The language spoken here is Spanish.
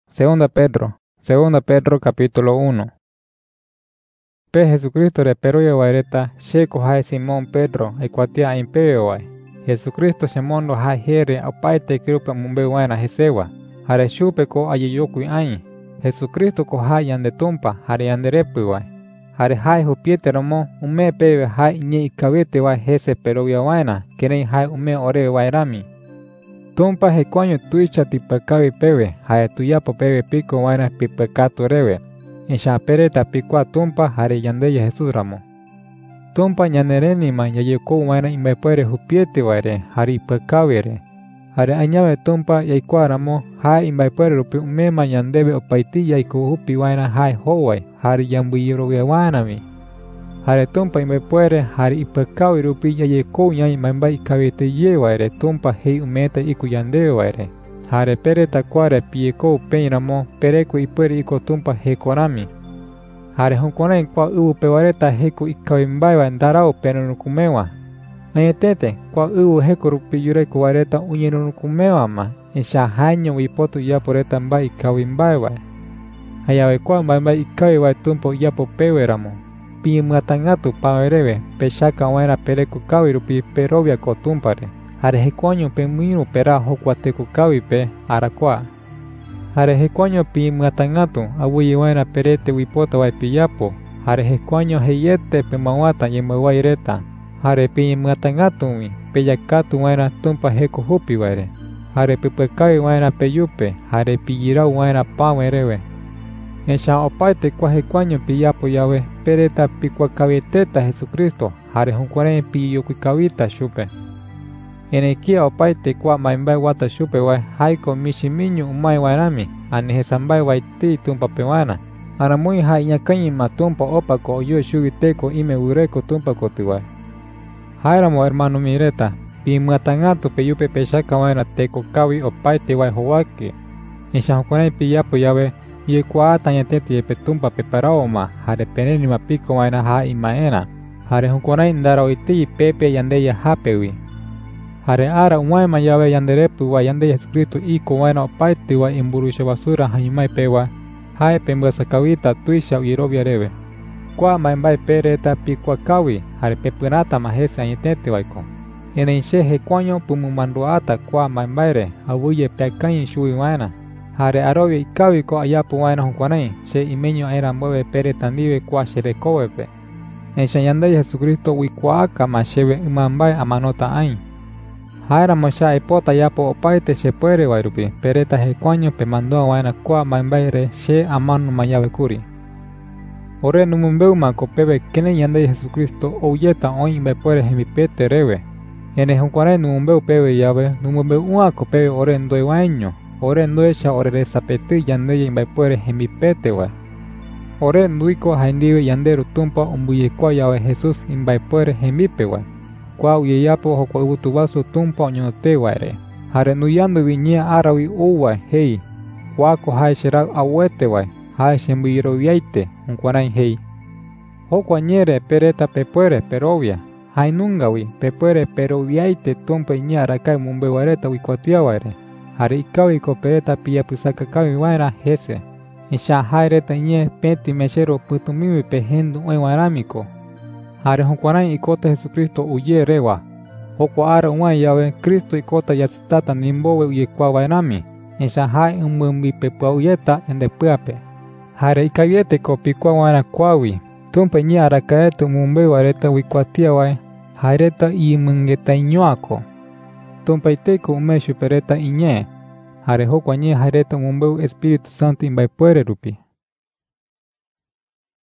Segunda Pedro capítulo 1. Pe Jesucristo reperoya waireta sheko hai Simón Pedro ekuatia impeyo wai. Jesucristo shemondo hai here apaite kirupe mumbe waina hesewa. Hare shupe ko ayiyokui ai. Jesucristo ko hai yande tumpa hare yande repu wai. Hare hai hupiete romo ume pewe hai nye ikawete wai hese peroya waina kene hai ume ore wairami. Tumpa hekoño tuicha tipakawi pewe, haya tuyapo pewe pico waina pipekato rewe. Insha pereta pikua tumpa hare yandeya Jesús ramo. Tumpa nyanerenima yayeko waina imepere hupiete waire, hare ipekawire. Hare añawe tumpa yaikua ramo, hai imepere rupi umema yandebe opaiti yaiko hupi waina hai howai, hare yambuyiro wainami. Hare tumpa imepere hare ipekawi rupi yayeko nyai mamba ikawete ye waire tumpa hei umeta iku yande waire. Hare pereta kware pieko upeiramo pereko ipere iko tumpa hekorami. Hare hunkonai kwa ubu pewareta heko ikawimbai ndarao penunukumewa. Ayetete kwa ubu heko rupi yureko wareta unyenunukumewa ma. Insha hanyo wipoto yaporeta mba ikawimbai wae. Hayawe kwa mba ikawi wae tumpo yapo peweramo. Pi muatangatu pawerewe peshaka waina pereko kawi rupi perovia kotumpare. Hare hekoño pe muinu pera hokuateko kawi pe arakwa. Hare hekoño pi muatangatu abuyi waina perete wipota wai piyapo. Hare hekoño heyete pe mawata yemewaireta. Hare pi muatangatu wi peyakatu waina tumpa heko hupi waire. Hare pipekawi waina peyupe. Hare piyirau waina pawerewe. Ensha opaite kwa hekoño piyapo yawe pereta pikwa kaweteta Jesucristo hare hunkwaren piyokikawita shupe. Enekia opaite kwa maimbai wata shupe wai haiko mishiminyu umai wairami ane hesambai waiti tumpa pewana. Aramui hai nyakayi matumpa opa ko oyo shugiteko ime ureko tumpa kotiwai. Hairamo hermano mireta pi muatangatu peyupe peshaka waina teko kawi opaite wai howaki. Ensha hunkwaren piyapo yawe ye kwa tanyateti ye petumpa peparaoma hare peneni mapiko waina ha imaena hare hunkonai ndara iti pepe yandeya hapewi hare ara umaima yawe yanderepu wa yande Jesucristo iko waina opaiti wa imburusha basura haimai pewa hae pembasa kawita tuisha uirobia rewe kwa maimbai pereta pikwa kawi hare pepunata mahese anyateti waiko ene inshe hekoño pumumanduata kwa maimbaire abuye peakayin shui waina hare arobi ikawi ko ayapu waina hunkonai she imeño era mueve pere tandive kwa sherekowepe. Ensha yandai Jesucristo wikuaka masheve imambai amanota ain. Haira mosha ipota yapo opaite she puere wairupi pereta hekoño pe mandua waina kwa mambaire she amanu mayawe kuri. Ore numumbeu mako pebe kene yandai Jesucristo oyeta oin be puere hemipete rewe. Ene hunkonai numumbeu pebe yawe numumbeu uako pebe ore ndoi wainyo. Ore ndoesha ore resapeti yandeye imbaipore hemipete wa. Ore nduiko haindiwe yanderu tumpa umbuye kwa yawe Jesus imbaipore hemipe wa. Kwa uyeyapo hokwa ubutubaso tumpa onyote waire. Hare nuyandu viñia arawi uwa hei. Wako hai shirak awete wa. Hai shembiro yaite unkwarai hei. Hokwa nyere pereta pepuere perovia. Hai nungawi pepuere peroviaite tumpa iñia arakai mumbe wareta wikotia waire. Hare ikawi ko pereta piya pusaka kawi waina hese. Insha haireta nye penti meshero putumiwi pehendu waramiko. Hare hunkwarai ikota Jesucristo uye rewa. Hokwa ara uwai yawe Kristo ikota yasitata nimbowe uye kwa wairami. Insha hai umumbi pepua uyeta ende puape. Hare ikawiete ko pikwa waina kwawi. Tumpe nye arakaetu mumbe wareta wikwatia wai. Haireta imungeta inyuako. Tumpa iteko umeshu pereta inye. Hare hokwa nye hareta mumbeu Espiritu Santo imbai puere rupi.